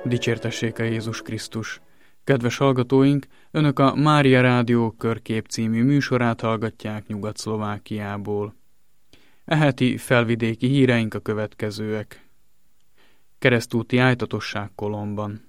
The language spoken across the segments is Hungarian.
Dicsértessék a Jézus Krisztus! Kedves hallgatóink, Önök a Mária Rádió Körkép című műsorát hallgatják Nyugat-Szlovákiából. E heti felvidéki híreink a következőek. Keresztúti ájtatosság Kolomban.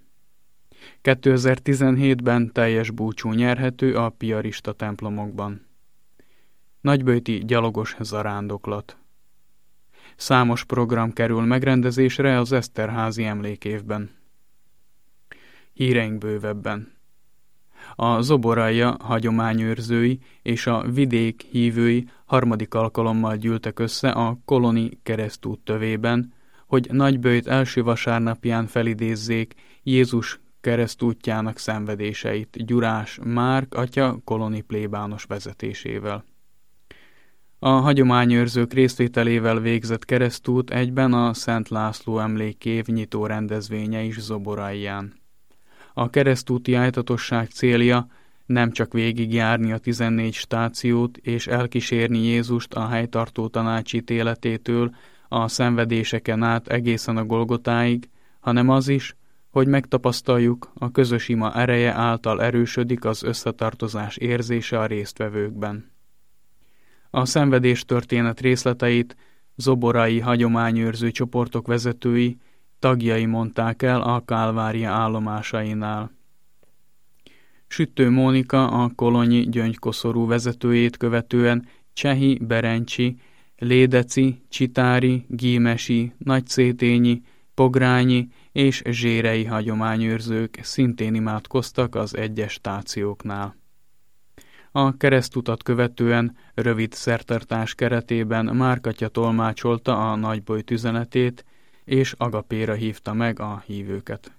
2017-ben teljes búcsú nyerhető a piarista templomokban. Nagyböjti gyalogos zarándoklat. Számos program kerül megrendezésre az Eszterházy emlékévben. Híreink bővebben. A Zoboraia hagyományőrzői és a vidék hívői harmadik alkalommal gyűltek össze a Koloni keresztút tövében, hogy Nagyböjt első vasárnapján felidézzék Jézus keresztútjának szenvedéseit Gyurás Márk atya koloni plébános vezetésével. A hagyományőrzők részvételével végzett keresztút egyben a Szent László emlékév nyitó rendezvénye is Zoboraián. A keresztúti ájtatosság célja nem csak végigjárni a 14 stációt és elkísérni Jézust a helytartó tanácsítéletétől a szenvedéseken át egészen a Golgotáig, hanem az is, hogy megtapasztaljuk, a közös ima ereje által erősödik az összetartozás érzése a résztvevőkben. A szenvedés történet részleteit zoborai hagyományőrző csoportok vezetői, tagjai mondták el a Kálvária állomásainál. Süttő Mónika, a kolonyi gyöngykoszorú vezetőjét követően Csehi, Berencsi, Lédeci, Csitári, Gímesi, Nagyszétényi, Pogrányi és zsérei hagyományőrzők szintén imádkoztak az egyes stációknál. A keresztutat követően rövid szertartás keretében Márk atya tolmácsolta a Nagyböjt üzenetét, és agapéra hívta meg a hívőket.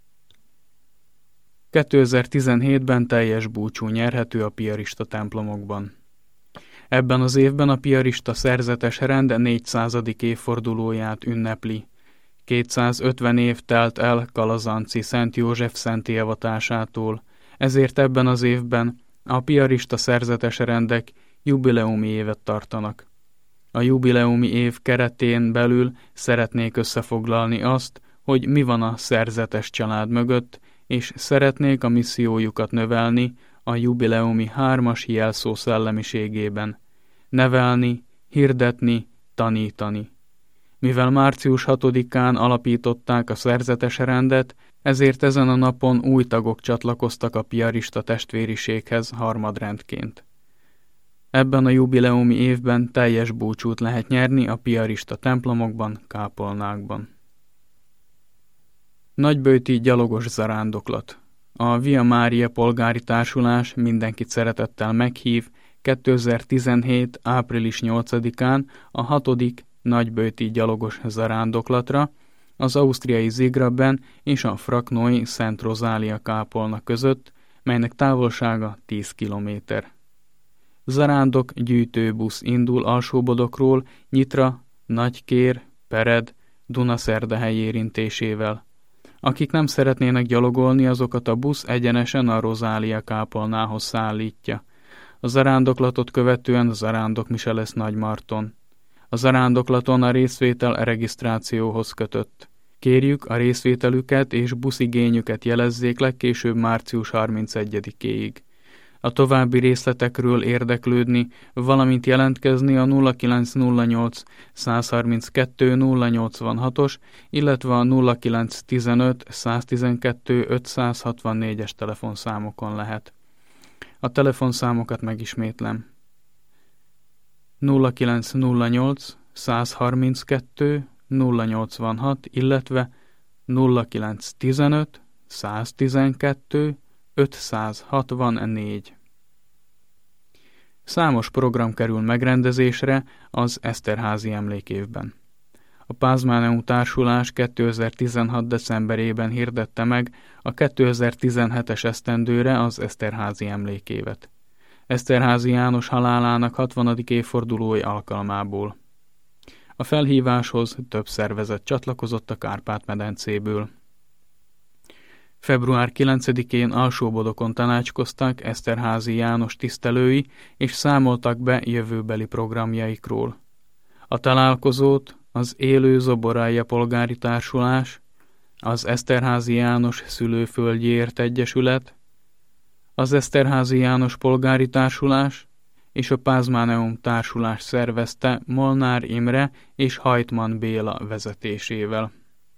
2017-ben teljes búcsú nyerhető a piarista templomokban. Ebben az évben a piarista szerzetes rend 400. évfordulóját ünnepli. 250 év telt el Kalazanci Szent József szentté avatásától, ezért ebben az évben a piarista szerzetes rendek jubileumi évet tartanak. A jubileumi év keretén belül szeretnék összefoglalni azt, hogy mi van a szerzetes család mögött, és szeretnék a missziójukat növelni a jubileumi 3-as jelszó szellemiségében. Nevelni, hirdetni, tanítani. Mivel március 6-án alapították a szerzetes rendet, ezért ezen a napon új tagok csatlakoztak a piarista testvériséghez harmadrendként. Ebben a jubileumi évben teljes búcsút lehet nyerni a piarista templomokban, kápolnákban. Nagyböjti gyalogos zarándoklat. A Via Mária polgári társulás mindenkit szeretettel meghív 2017. április 8-án a 6. nagyböjti gyalogos zarándoklatra, az ausztriai Zigrabben és a fraknói Szent Rozália kápolna között, melynek távolsága 10 kilométer. Zarándok gyűjtőbusz indul Alsóbodokról Nyitra, Nagykér, Pered, Dunaszerdahely érintésével. Akik nem szeretnének gyalogolni, azokat a busz egyenesen a Rozália kápolnához szállítja. A zarándoklatot követően zarándokmise lesz Nagymarton. A zarándoklaton a részvétel regisztrációhoz kötött. Kérjük, a részvételüket és buszigényüket jelezzék legkésőbb március 31-éig. A további részletekről érdeklődni, valamint jelentkezni a 0908 132 086-os, illetve a 0915 112 564-es telefonszámokon lehet. A telefonszámokat megismétlem. 0908 132 086, illetve 0915 112 564. Számos program kerül megrendezésre az Eszterházy emlékévben. A Pázmáneum társulás 2016. decemberében hirdette meg a 2017-es esztendőre az Eszterházy emlékévet. Eszterházy János halálának 60. évfordulói alkalmából. A felhíváshoz több szervezet csatlakozott a Kárpát-medencéből. Február 9-én Alsóbodokon tanácskoztak Eszterházy János tisztelői, és számoltak be jövőbeli programjaikról. A találkozót az Élő Zoboraia polgári társulás, az Eszterházy János Szülőföldjéért Egyesület, az Eszterházy János Polgári Társulás és a Pázmáneum Társulás szervezte Molnár Imre és Hajtman Béla vezetésével.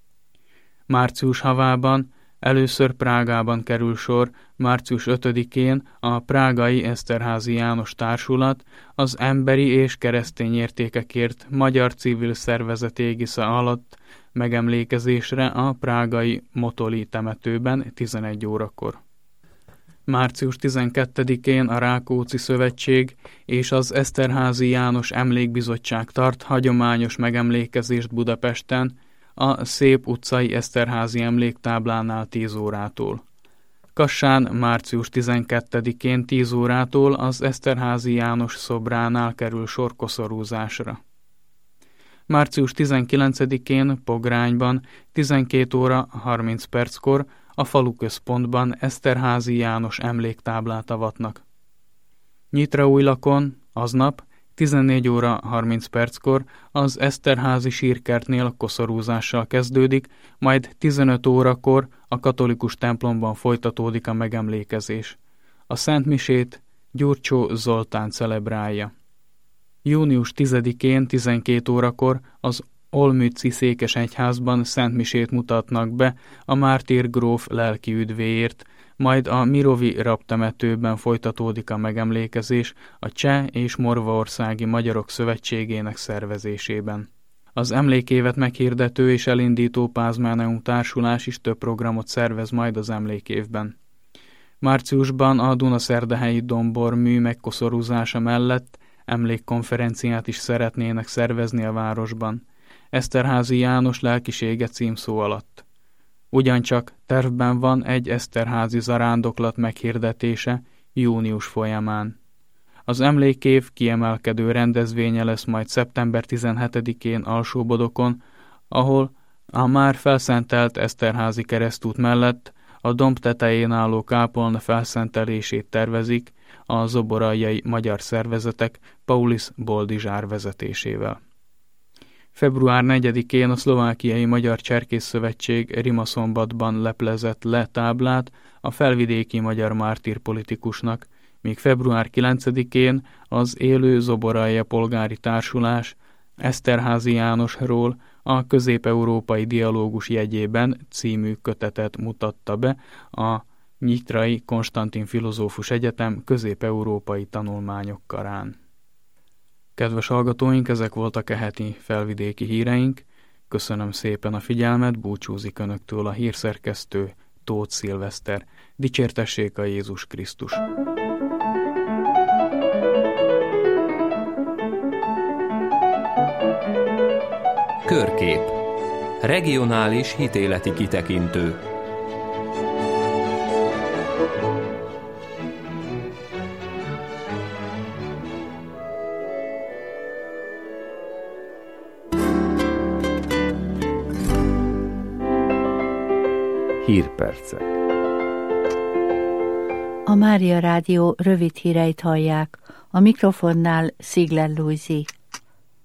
Március havában először Prágában kerül sor március 5-én a prágai Eszterházy János Társulat az emberi és keresztény értékekért magyar civil szervezet égisze alatt megemlékezésre a prágai Motoli temetőben 11 órakor. Március 12-én a Rákóczi Szövetség és az Eszterházy János Emlékbizottság tart hagyományos megemlékezést Budapesten, a Szép utcai Eszterházy emléktáblánál 10 órától. Kassán március 12-én 10 órától az Eszterházy János szobránál kerül sor koszorúzásra. Március 19-én Pogrányban 12 óra 30 perckor a faluközpontban Eszterházy János emléktáblát avatnak. Nyitraújlakon aznap 14 óra 30 perckor az Eszterházy sírkertnél koszorúzással kezdődik, majd 15 órakor a katolikus templomban folytatódik a megemlékezés. A szentmisét Gyurcsó Zoltán celebrálja. Június 10-én 12 órakor az Olmützi székesegyházban szentmisét mutatnak be a mártír gróf lelki üdvéért, majd a Mirovi rabtemetőben folytatódik a megemlékezés a Cseh és Morvaországi Magyarok Szövetségének szervezésében. Az emlékévet meghirdető és elindító Pázmáneum Társulás is több programot szervez majd az emlékévben. Márciusban a Dunaszerdahelyi dombormű megkoszorúzása mellett emlékkonferenciát is szeretnének szervezni a városban, Eszterházy János lelkisége címszó alatt. Ugyancsak tervben van egy eszterházi zarándoklat meghirdetése június folyamán. Az emlékév kiemelkedő rendezvénye lesz majd szeptember 17-én Alsóbodokon, ahol a már felszentelt Eszterházy keresztút mellett a domb tetején álló kápolna felszentelését tervezik a zoboraljai magyar szervezetek Paulis Boldizsár vezetésével. Február 4-én a Szlovákiai Magyar Cserkész Szövetség Rimaszombatban leplezett le táblát a felvidéki magyar mártírpolitikusnak, míg február 9-én az Élő Zoboralja Polgári Társulás Eszterházy Jánosról a Közép-európai Dialógus jegyében című kötetet mutatta be a Nyitrai Konstantin Filozófus Egyetem közép-európai tanulmányok karán. Kedves hallgatóink, ezek voltak a heti felvidéki híreink. Köszönöm szépen a figyelmet, búcsúzik önöktől a hírszerkesztő Tóth Szilveszter. Dicsértessék a Jézus Krisztus! Körkép. Regionális hitéleti kitekintő. Hírpercek. A Mária Rádió rövid híreit hallják. A mikrofonnál Szigler Lujzi.